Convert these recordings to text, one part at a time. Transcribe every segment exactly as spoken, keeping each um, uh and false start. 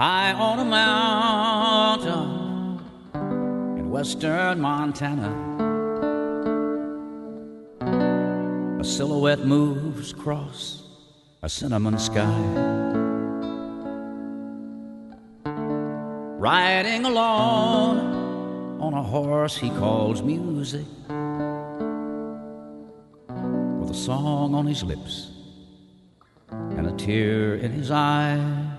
high on a mountain in western Montana. A silhouette moves across a cinnamon sky, riding alone on a horse he calls music, with a song on his lips and a tear in his eye.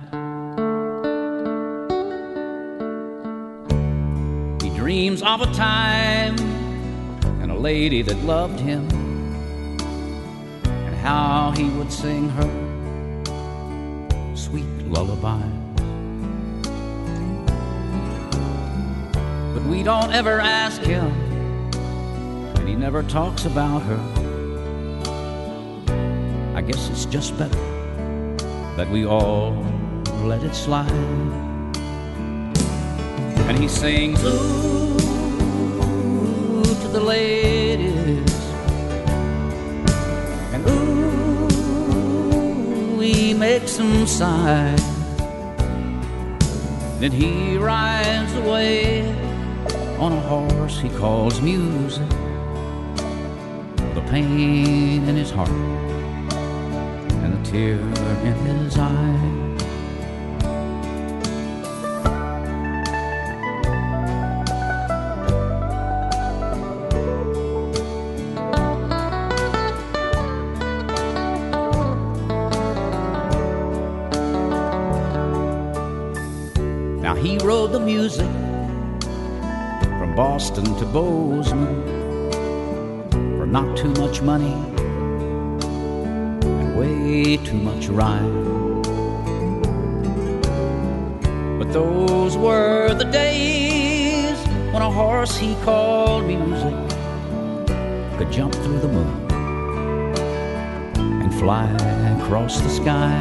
He dreams of a time and a lady that loved him, and how he would sing her sweet lullaby. But we don't ever ask him, and he never talks about her. I guess it's just better that we all let it slide. And he sings, ooh, to the ladies, and ooh, he makes them sigh. Then he rides away on a horse he calls music, with a pain in his heart and a tear in his eye. Now he rode the music from Boston to Bozeman for not too much money and way too much rhyme. But those were the days when a horse he called music could jump through the moon and fly across the sky.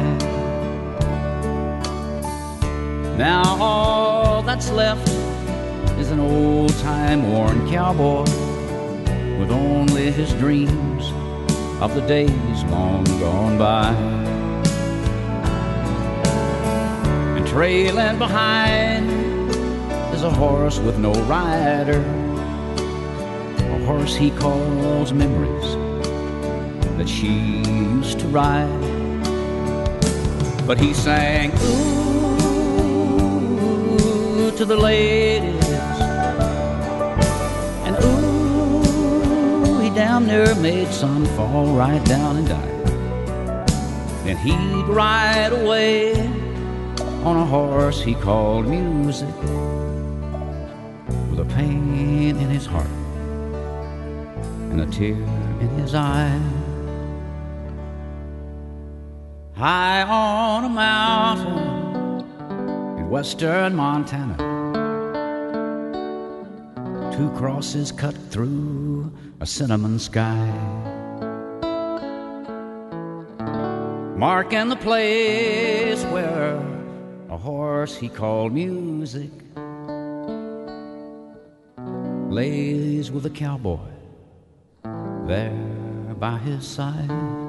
Now all that's left is an old-time worn cowboy with only his dreams of the days long gone by. And trailing behind is a horse with no rider, a horse he calls memories that she used to ride. But he sang, ooh, to the ladies, and ooh, he damn near made some fall right down and die. Then he'd ride away on a horse he called music, with a pain in his heart and a tear in his eye. High on a mountain in western Montana, two crosses cut through a cinnamon sky, marking the place where a horse he called music lays with a cowboy there by his side.